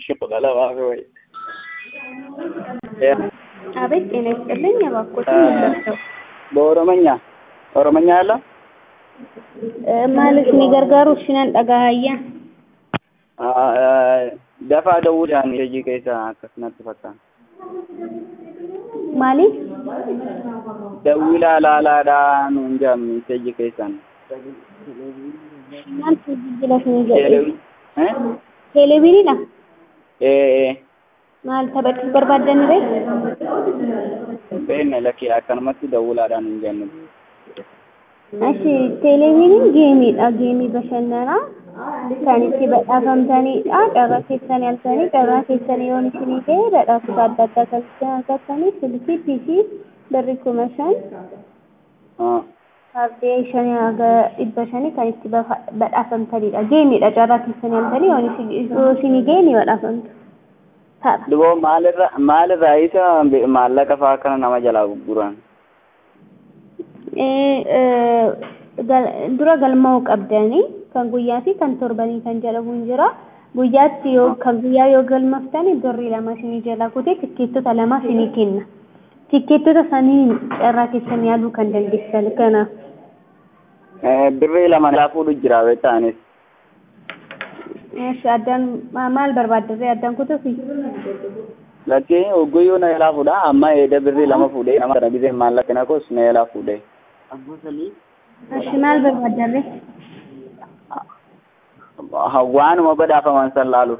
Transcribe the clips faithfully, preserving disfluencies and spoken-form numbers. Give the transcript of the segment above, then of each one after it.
Shukla la baafee. አቤት ጤና ይስጥልኝ። እባክዎት ምን ልርዳው? በኦሮምኛ ኦሮምኛ አለ ማለት ነው ገርጋሩ ሽናን ጠጋያ ደፋ ደውዳን የጂ ከይሳ ከስናት ፈታ ማለት ደውላ ላላዳን እንጃም የጂ ከይሳን ሽናን ትጅለት ነው ቴሌቪ እ ቴሌቪና ኤ ማለት ተበጥ በርባደን ረይ በእነ ለኪ አከንመት ደውላዳን እንጃን እሺ ቴሌቪዥን ጌሚ ጌሚ በሸነና ታኒቲ በጣፈምታኒ አቀራቴሰን ያልተኒ ቀራቴሰን የሆንሽኒ በጣፉ ታዳዳከልከን ከተኒ ስልሲ ፒሲ በሪኮመሽን አ አብዴሽን ያገ ኢበሽኒ ታኒቲ በጣፈምታኒ ጌሚ ቀራቴሰን ያልተኒ የሆንሽኒ ጌሚ በጣፈምት ድቦ ማለራ ማለራ አይታ ማለቀ ፋከነ ነማጀላ ጉራን dura galmoo qabdani kan guyyaati kan torbanii kan jedhamu jira guyyaatti yoo kan guyyaa yoo galmaftani birrii lama sinii jala kutee tikkeettota lama sinii kenna tikkeettota sanii carraa keessan yaaluu kan dandeessan kana birrii lama laafuu jira beetaanis እሺ አዳን ማል በርባደረ አዳን ኩተፊ ለኪ ኦጎዮ ነው ያላፉዳ አማ የደ ብሪ ለማፉደ አማ ጊዜ ማለከና ኮስ ነው ያላፉደ አቦሰሊ እሺ ማል በርባደረ ሀዋን ወበዳፈ ማንሰላሉ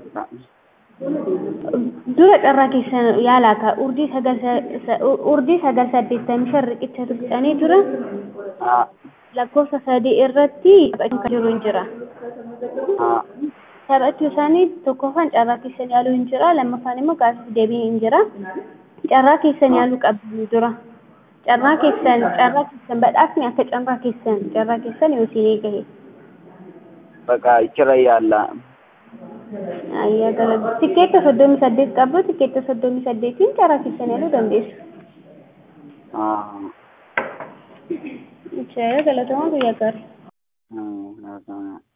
ዱረ ጠራከሰ ያላካ ኡርዲ ሰገሰ ኡርዲ ሰገሰ ዲተም ሸርቅ ተጥቅኔ ዱረ አ ለኮሰ ሰዲ እረቲ ከጅሩ እንጅራ አ Sarati sani tokkofan carraa keessan yaaluu hin jira lammaffaan immoo gaafii deebii hin jira carraa keessan yaaluu qabdu dura carraa keessan carraa keessan badhaafni akka carraa keessan carraa keessan yoo siinii gahe baka ichira yaalla ayya gara tikeetta soddomii saddeet qabdu tikeetta soddomii saddeetiin carraa keessan yaaluu dandeessu ah ichira galatooma guyyaa gaarii ah